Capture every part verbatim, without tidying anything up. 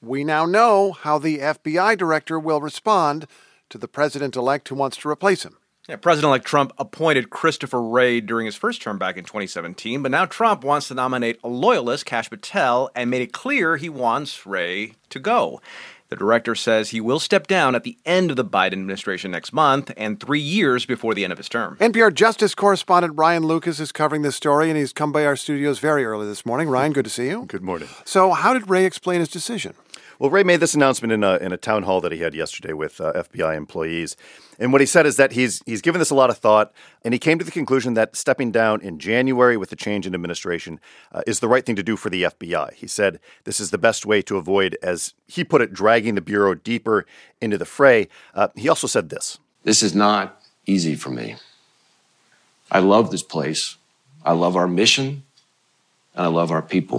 We now know how the F B I director will respond to the president-elect who wants to replace him. Yeah, President-elect Trump appointed Christopher Wray during his first term back in twenty seventeen, but now Trump wants to nominate a loyalist, Kash Patel, and made it clear he wants Wray to go. The director says he will step down at the end of the Biden administration next month and three years before the end of his term. N P R Justice correspondent Ryan Lucas is covering this story, and he's come by our studios very early this morning. Ryan, good to see you. Good morning. So how did Wray explain his decision? Well, Wray made this announcement in a, in a town hall that he had yesterday with uh, F B I employees. And what he said is that he's he's given this a lot of thought, and he came to the conclusion that stepping down in January with the change in administration uh, is the right thing to do for the F B I. He said this is the best way to avoid, as he put it, dragging the Bureau deeper into the fray. Uh, he also said this. This is not easy for me. I love this place. I love our mission, and I love our people.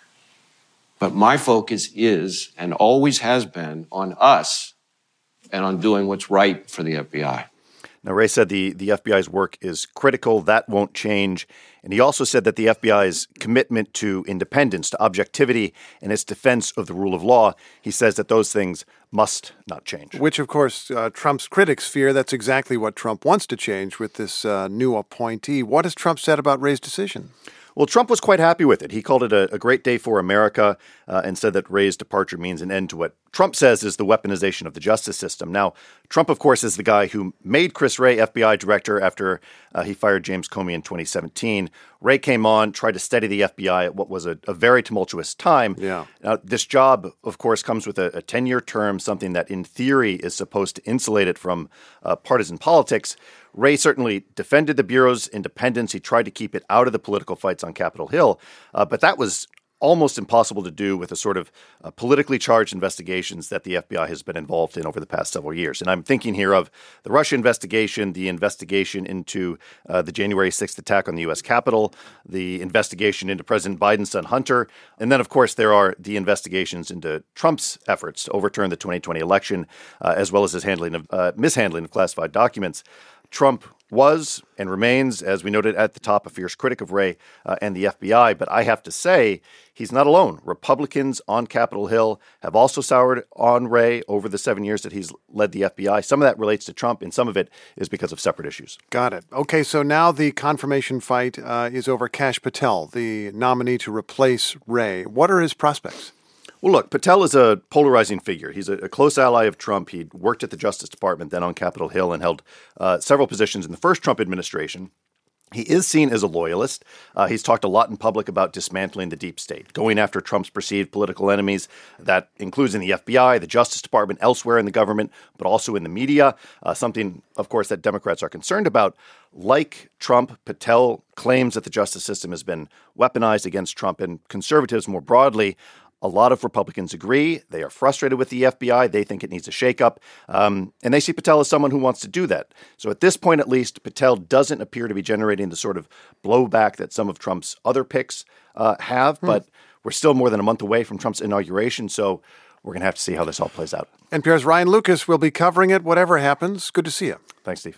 But my focus is, and always has been, on us and on doing what's right for the F B I. Now, Wray said the, the F B I's work is critical. That won't change. And he also said that the F B I's commitment to independence, to objectivity, and its defense of the rule of law, he says that those things must not change. Which, of course, uh, Trump's critics fear that's exactly what Trump wants to change with this uh, new appointee. What has Trump said about Wray's decision? Well, Trump was quite happy with it. He called it a, a great day for America uh, and said that Wray's departure means an end to what Trump says is the weaponization of the justice system. Now, Trump, of course, is the guy who made Chris Wray F B I director after uh, he fired James Comey in twenty seventeen. Wray came on, tried to steady the F B I at what was a, a very tumultuous time. Yeah. Now, this job, of course, comes with a, a ten-year term, something that in theory is supposed to insulate it from uh, partisan politics. Wray certainly defended the Bureau's independence. He tried to keep it out of the political fights on Capitol Hill, uh, but that was almost impossible to do with the sort of uh, politically charged investigations that the F B I has been involved in over the past several years. And I'm thinking here of the Russia investigation, the investigation into uh, the January sixth attack on the U S Capitol, the investigation into President Biden's son Hunter, and then, of course, there are the investigations into Trump's efforts to overturn the twenty twenty election, uh, as well as his handling of uh, mishandling of classified documents. Trump was and remains, as we noted at the top, a fierce critic of Wray uh, and the F B I. But I have to say, he's not alone. Republicans on Capitol Hill have also soured on Wray over the seven years that he's led the F B I. Some of that relates to Trump, and some of it is because of separate issues. Got it. Okay, so now the confirmation fight uh, is over Kash Patel, the nominee to replace Wray. What are his prospects? Well, look, Patel is a polarizing figure. He's a, a close ally of Trump. He'd worked at the Justice Department, then on Capitol Hill, and held uh, several positions in the first Trump administration. He is seen as a loyalist. Uh, he's talked a lot in public about dismantling the deep state, going after Trump's perceived political enemies. That includes in the F B I, the Justice Department, elsewhere in the government, but also in the media, uh, something, of course, that Democrats are concerned about. Like Trump, Patel claims that the justice system has been weaponized against Trump, and conservatives more broadly. A lot of Republicans agree. They are frustrated with the F B I. They think it needs a shakeup. Um, and they see Patel as someone who wants to do that. So at this point, at least, Patel doesn't appear to be generating the sort of blowback that some of Trump's other picks uh, have. Hmm. But we're still more than a month away from Trump's inauguration. So we're going to have to see how this all plays out. N P R's Ryan Lucas will be covering it, whatever happens. Good to see you. Thanks, Steve.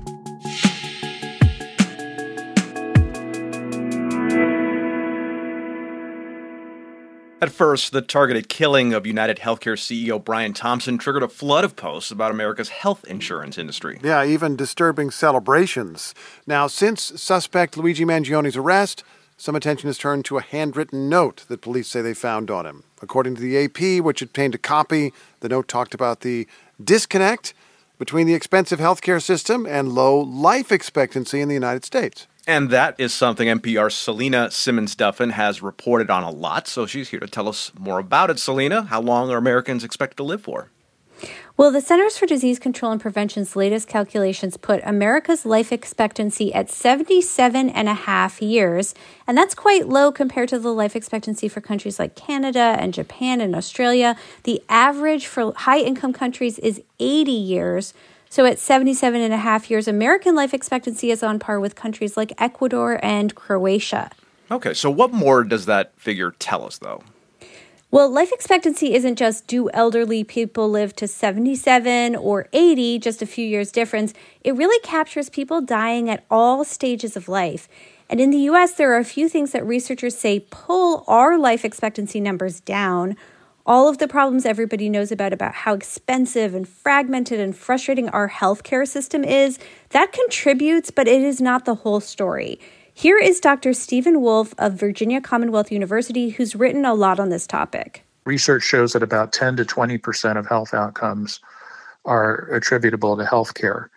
At first, the targeted killing of United Healthcare C E O Brian Thompson triggered a flood of posts about America's health insurance industry. Yeah, even disturbing celebrations. Now, since suspect Luigi Mangione's arrest, some attention has turned to a handwritten note that police say they found on him. According to the A P, which obtained a copy, the note talked about the disconnect between the expensive healthcare system and low life expectancy in the United States. And that is something N P R's Selena Simmons-Duffin has reported on a lot, so she's here to tell us more about it. Selena, how long are Americans expected to live for? Well, the Centers for Disease Control and Prevention's latest calculations put America's life expectancy at seventy-seven and a half years, and that's quite low compared to the life expectancy for countries like Canada and Japan and Australia. The average for high-income countries is eighty years. So at seventy-seven and a half years, American life expectancy is on par with countries like Ecuador and Croatia. Okay, so what more does that figure tell us, though? Well, life expectancy isn't just do elderly people live to seventy-seven or eighty, just a few years difference. It really captures people dying at all stages of life. And in the U S, there are a few things that researchers say pull our life expectancy numbers down. all of the problems everybody knows about, about how expensive and fragmented and frustrating our healthcare system is, that contributes, but it is not the whole story. Here is Doctor Stephen Wolf of Virginia Commonwealth University, who's written a lot on this topic. Research shows that about ten to twenty percent of health outcomes are attributable to healthcare.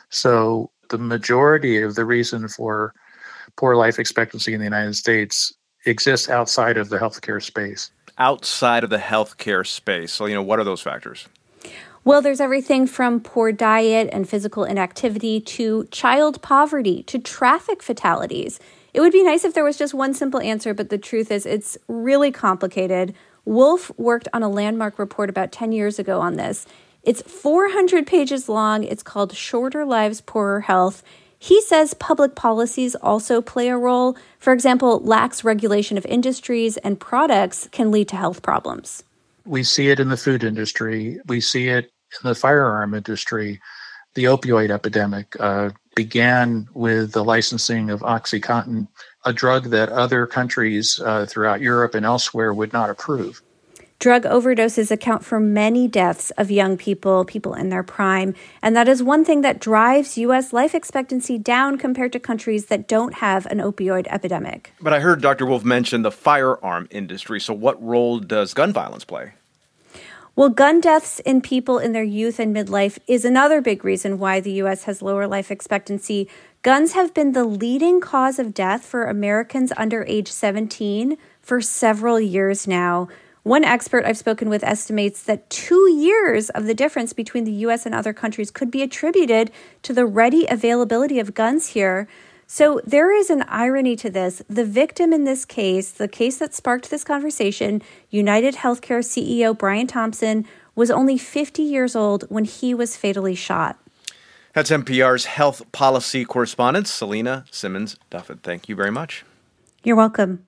So the majority of the reason for poor life expectancy in the United States exists outside of the healthcare space. Outside of the healthcare space. So, you know, what are those factors? Well, there's everything from poor diet and physical inactivity to child poverty to traffic fatalities. It would be nice if there was just one simple answer, but the truth is it's really complicated. Wolf worked on a landmark report about ten years ago on this. It's four hundred pages long. It's called Shorter Lives, Poorer Health. He says public policies also play a role. For example, lax regulation of industries and products can lead to health problems. We see it in the food industry. We see it in the firearm industry. The opioid epidemic uh, began with the licensing of OxyContin, a drug that other countries uh, throughout Europe and elsewhere would not approve. Drug overdoses account for many deaths of young people, people in their prime, and that is one thing that drives U S life expectancy down compared to countries that don't have an opioid epidemic. But I heard Doctor Wolf mention the firearm industry, so what role does gun violence play? Well, gun deaths in people in their youth and midlife is another big reason why the U S has lower life expectancy. Guns have been the leading cause of death for Americans under age seventeen for several years now. One expert I've spoken with estimates that two years of the difference between the U S and other countries could be attributed to the ready availability of guns here. So there is an irony to this. The victim in this case, the case that sparked this conversation, United Healthcare C E O Brian Thompson, was only fifty years old when he was fatally shot. That's N P R's health policy correspondent, Selena Simmons-Duffett. Thank you very much. You're welcome.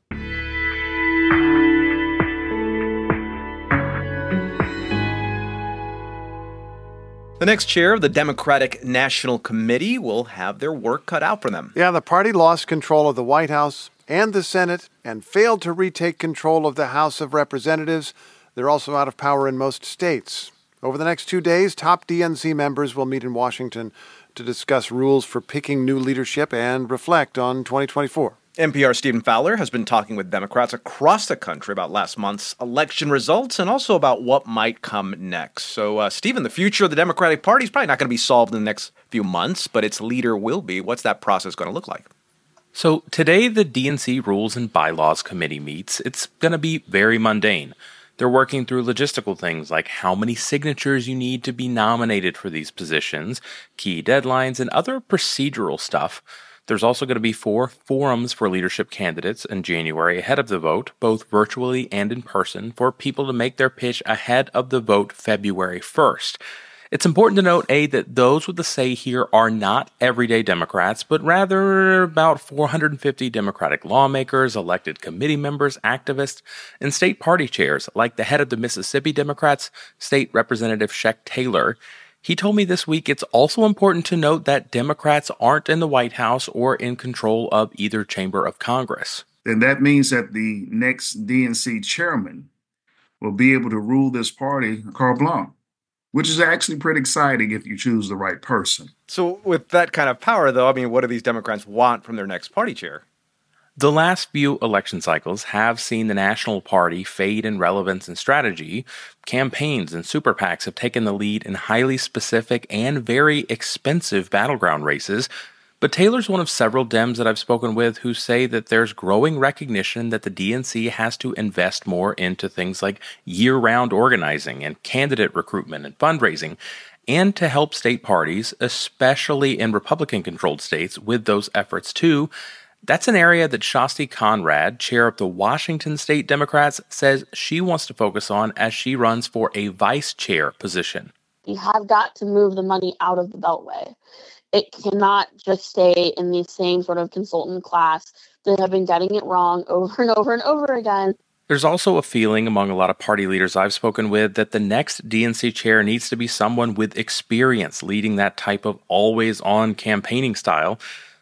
The next chair of the Democratic National Committee will have their work cut out for them. Yeah, the party lost control of the White House and the Senate and failed to retake control of the House of Representatives. They're also out of power in most states. Over the next two days, top D N C members will meet in Washington to discuss rules for picking new leadership and reflect on twenty twenty-four. N P R's Stephen Fowler has been talking with Democrats across the country about last month's election results and also about what might come next. So, uh, Stephen, the future of the Democratic Party is probably not going to be solved in the next few months, but its leader will be. What's that process going to look like? So today, the D N C Rules and Bylaws Committee meets. It's going to be very mundane. They're working through logistical things like how many signatures you need to be nominated for these positions, key deadlines, and other procedural stuff. There's also going to be four forums for leadership candidates in January ahead of the vote, both virtually and in person, for people to make their pitch ahead of the vote February first. It's important to note, A, that those with the say here are not everyday Democrats, but rather about four hundred fifty Democratic lawmakers, elected committee members, activists, and state party chairs, like the head of the Mississippi Democrats, State Representative Sheck Taylor. He told me this week it's also important to note that Democrats aren't in the White House or in control of either chamber of Congress. And that means that the next D N C chairman will be able to rule this party carte blanche, which is actually pretty exciting if you choose the right person. So with that kind of power, though, I mean, what do these Democrats want from their next party chair? The last few election cycles have seen the National Party fade in relevance and strategy. Campaigns and super PACs have taken the lead in highly specific and very expensive battleground races. But Taylor's one of several Dems that I've spoken with who say that there's growing recognition that the D N C has to invest more into things like year-round organizing and candidate recruitment and fundraising, and to help state parties, especially in Republican-controlled states, with those efforts too. That's an area that Shasti Conrad, chair of the Washington State Democrats, says she wants to focus on as she runs for a vice chair position. You have got to move the money out of the Beltway. It cannot just stay in the same sort of consultant class that have been getting it wrong over and over and over again. There's also a feeling among a lot of party leaders I've spoken with that the next D N C chair needs to be someone with experience leading that type of always-on campaigning style.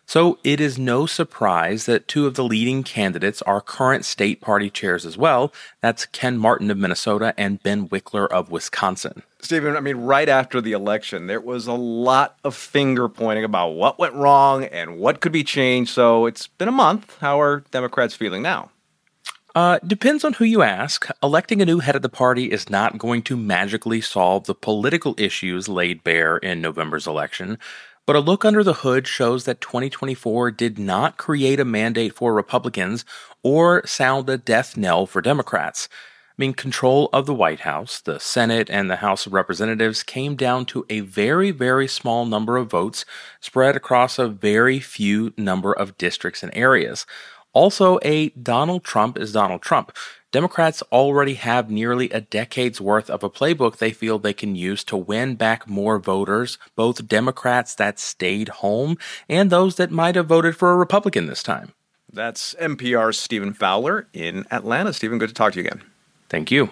So it is no surprise that two of the leading candidates are current state party chairs as well. That's Ken Martin of Minnesota and Ben Wickler of Wisconsin. Stephen, I mean, right after the election, there was a lot of finger pointing about what went wrong and what could be changed. So it's been a month. How are Democrats feeling now? Uh, depends on who you ask. Electing a new head of the party is not going to magically solve the political issues laid bare in November's election. But a look under the hood shows that twenty twenty-four did not create a mandate for Republicans or sound a death knell for Democrats. I mean, control of the White House, the Senate, and the House of Representatives came down to a very, very small number of votes spread across a very few number of districts and areas. Also, a Donald Trump is Donald Trump. Democrats already have nearly a decade's worth of a playbook they feel they can use to win back more voters, both Democrats that stayed home and those that might have voted for a Republican this time. That's N P R's Stephen Fowler in Atlanta. Stephen, good to talk to you again. Thank you.